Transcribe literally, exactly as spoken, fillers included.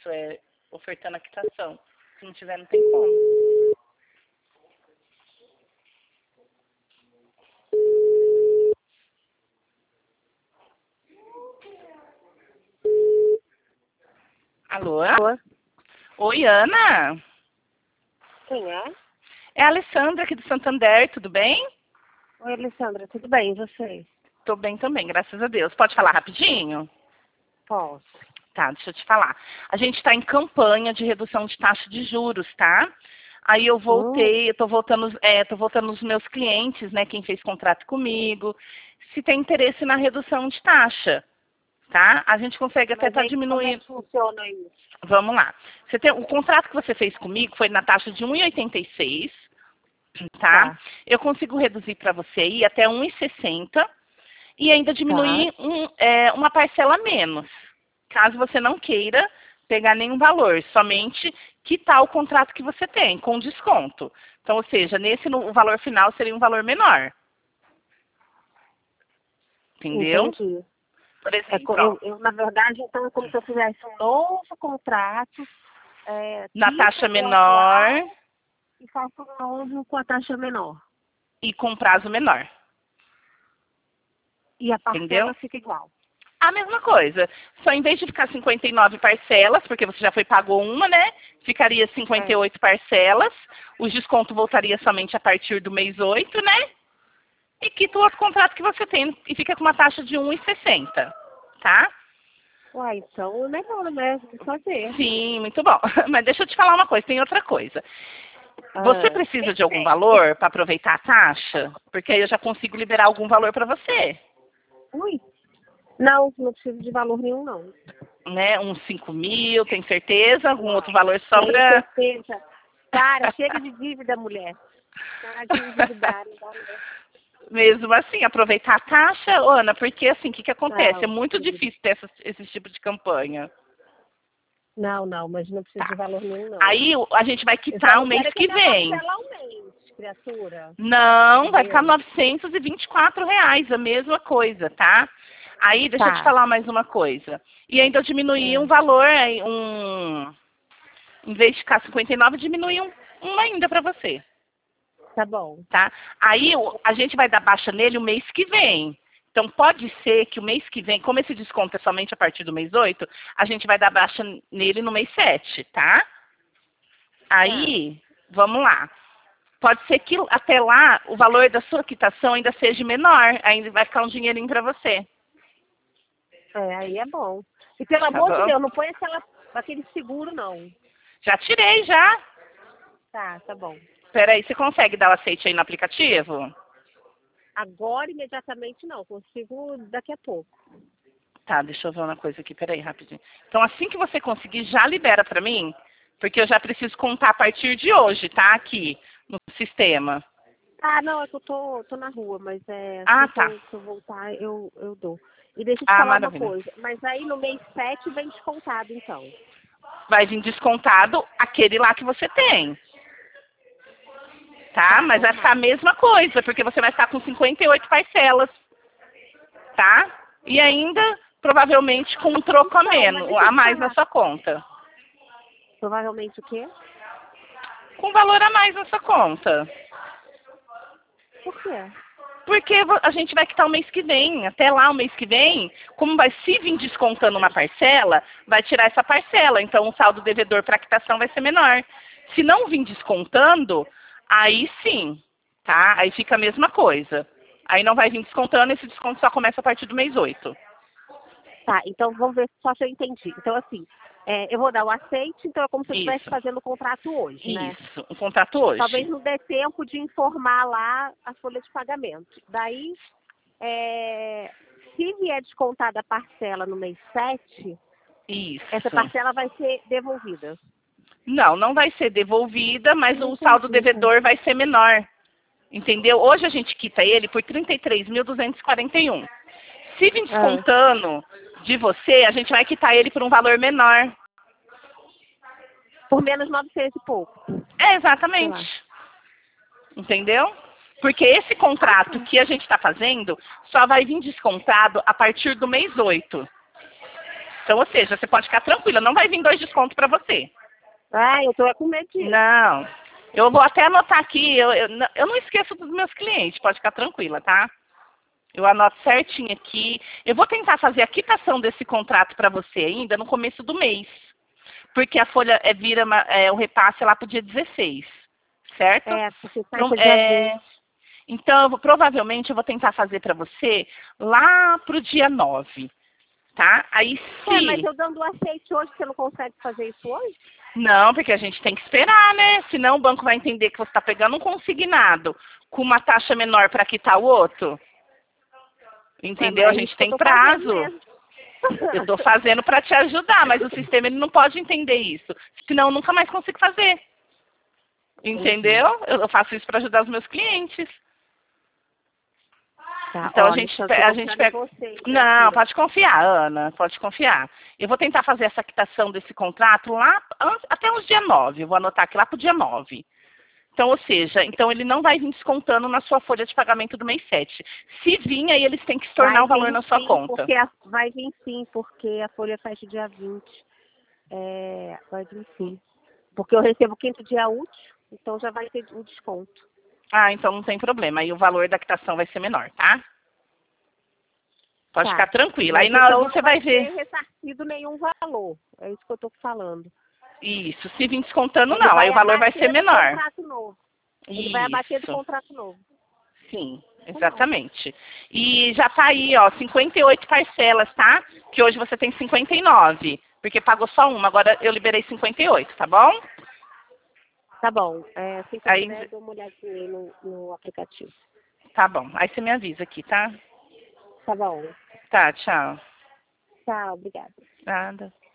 isso, é ofertando a quitação. Se não tiver, não tem como. Alô? Alô? Oi, Ana? Quem é? É a Alessandra aqui do Santander, tudo bem? Oi, Alessandra, tudo bem? E você? Tô bem também, graças a Deus. Pode falar rapidinho? Posso. Tá, deixa eu te falar. A gente está em campanha de redução de taxa de juros, tá? Aí eu voltei, eu tô voltando, é, tô voltando os meus clientes, né? Quem fez contrato comigo, se tem interesse na redução de taxa, tá? A gente consegue até Mas estar aí, diminuindo. como é que funciona isso? Vamos lá. Você tem, o contrato que você fez comigo foi na taxa de um e oitenta e seis, tá? Tá. Eu consigo reduzir para você aí até um e sessenta e ainda diminuir Tá. um, é, uma parcela a menos, caso você não queira pegar nenhum valor, somente quitar o contrato que você tem, com desconto. Então, ou seja, nesse no, o valor final seria um valor menor. Entendeu? Entendi. Por É, co- exemplo, ó, eu, eu, na verdade, então, é como se eu fizesse um novo contrato, é, na quito taxa o menor atual e faço um novo com a taxa menor. e com prazo menor. E a Entendeu? parcela fica igual. A mesma coisa. Só em vez de ficar cinquenta e nove parcelas, porque você já foi pagou uma, né? Ficaria cinquenta e É. oito parcelas. O desconto voltaria somente a partir do mês oito, né? E quita o outro contrato que você tem e fica com uma taxa de um e sessenta, tá? Uai, então é melhor mesmo fazer. Sim, muito bom. Mas deixa eu te falar uma coisa, tem outra coisa. Você Ah, precisa de algum valor para aproveitar a taxa? Porque aí eu já consigo liberar algum valor para você. ui. Não, não preciso de valor nenhum, não. Né? Uns cinco mil, tem certeza? Algum outro Não. valor só Tenho para... certeza. Para, chega de dívida, mulher. Para de endividar, não dá não. Mesmo assim, aproveitar a taxa, Ana, porque assim, o que, que acontece? É Não, muito querida. difícil ter essa, esse tipo de campanha. Não, não, mas não preciso Tá. de valor nenhum, não. Aí o- a gente vai Eu só quitar o não mês quero que a que minha vem. parcela aumente, criatura. Não, vai ficar Entendeu? novecentos e vinte e quatro reais, a mesma coisa, tá? Aí, deixa eu te Tá. falar mais uma coisa. E ainda eu diminuí um É, valor, aí, um... Em vez de ficar cinquenta e nove, eu diminuí um, um ainda para você, tá bom. tá? Aí o- a gente vai dar baixa nele o mês que vem. Então pode ser que o mês que vem, como esse desconto é somente a partir do mês oito, a gente vai dar baixa nele no mês sete, tá? Tá. Aí, vamos lá. Pode ser que até lá o valor da sua quitação ainda seja menor, ainda vai ficar um dinheirinho para você, É, aí é bom. E pelo tá amor de bom? Deus, não põe aquela, aquele seguro, não. Já tirei, já. Tá, tá bom. Peraí, você consegue dar o aceite aí no aplicativo? Agora, imediatamente, não. Consigo daqui a pouco. Tá, deixa eu ver uma coisa aqui, peraí, rapidinho. Então, assim que você conseguir, já libera pra mim, porque eu já preciso contar a partir de hoje, tá? Aqui, no sistema. Ah, não, é que eu tô, tô na rua, mas é, Ah, assim que tá. eu, que eu voltar, eu, eu dou. E deixa eu te Ah, falar uma maravilha. coisa. Mas aí no mês sete vem descontado, então. Vai vir descontado aquele lá que você tem, tá? Tá, Mas vai ficar a normal. mesma coisa, porque você vai ficar com cinquenta e oito parcelas, tá? E ainda, provavelmente, com um troco a Então, mas menos, deixa eu a te mais na falar. sua conta. Provavelmente o quê? Com valor a mais na sua conta. Por quê? Porque vo- a gente vai quitar o mês que vem. Até lá, o mês que vem, como vai se vir descontando uma parcela, vai tirar essa parcela. Então, o saldo devedor para quitação vai ser menor. Se não vir descontando, aí sim, tá? Aí fica a mesma coisa. Aí não vai vir descontando, esse desconto só começa a partir do mês oito. Tá, então vamos ver só se eu entendi. Então, assim, é, eu vou dar o aceite, então é como se eu estivesse Isso, fazendo o contrato hoje, né? isso. Um contrato hoje. Talvez não dê tempo de informar lá a folha de pagamento. Daí, é, se vier descontada a parcela no mês sete, essa Isso. parcela vai ser devolvida. Não, não vai ser devolvida, mas Não o saldo entendi. devedor vai ser menor. Entendeu? Hoje a gente quita ele por trinta e três mil duzentos e quarenta e um. Se vir Ah, descontando de você, a gente vai quitar ele por um valor menor. por menos novecentos e pouco, É, sei exatamente. lá. Entendeu? Porque esse contrato Ah, que a gente está fazendo só vai vir descontado a partir do mês oito. Então, ou seja, você pode ficar tranquila, não vai vir dois descontos para você. Ah, eu tô com medo disso. Não. Eu vou até anotar aqui, eu, eu, não- eu não esqueço dos meus clientes, pode ficar tranquila, tá? Eu anoto certinho aqui. Eu vou tentar fazer a quitação desse contrato para você ainda no começo do mês. Porque a folha é, vira uma- é, o repasse lá para o dia dezesseis, certo? É, porque Então, fecha dia é, vinte. então eu vou- provavelmente eu vou tentar fazer para você lá para o dia nove, tá? Aí É, mas se... eu dando o aceite hoje, você não consegue fazer isso hoje? Não, porque a gente tem que esperar, né? Senão o banco vai entender que você está pegando um consignado com uma taxa menor para quitar o outro. Entendeu? Mas A é gente isso que eu tem tô fazendo prazo. mesmo. Eu estou fazendo para te ajudar, mas o sistema ele não pode entender isso. Senão eu nunca mais consigo fazer. Entendi. Entendeu? Eu faço isso para ajudar os meus clientes. Tá, Então a olha, gente, então eu pe- tô a gente confiando em pega. você, Não, Francina. pode confiar, Ana, pode confiar. Eu vou tentar fazer essa quitação desse contrato lá an- até os dia nove. Eu vou anotar aqui lá para o dia nove. Então, ou seja, então ele não vai vir descontando na sua folha de pagamento do mês sete. Se vir, aí eles têm que Vai estornar o valor vir na sua sim, conta. porque a, vai vir sim, porque a folha fecha dia vinte. É, vai vir sim. Porque eu recebo quinto dia útil, então já vai ter o desconto. Ah, então não tem problema. Aí o valor da quitação vai ser menor, tá? Pode ficar Tá. tranquila. Aí Mas na hora então você não vai vai ver. ser ressarcido nenhum valor. É isso que eu tô falando. Isso. Se vir descontando, Ele não. Aí vai o valor vai ser abater do menor. contrato novo. Ele vai abater do Isso. contrato novo. Sim, Tá bom. exatamente. E já tá aí, ó, cinquenta e oito parcelas, tá? Que hoje você tem cinquenta e nove, porque pagou só uma, agora eu liberei cinquenta e oito, tá bom? Tá bom. É, assim que eu Aí, puder, eu dou uma olhadinha aí no, no aplicativo. tá bom. Aí você me avisa aqui, tá? Tá bom. Tá, tchau. Tchau, obrigada. Nada.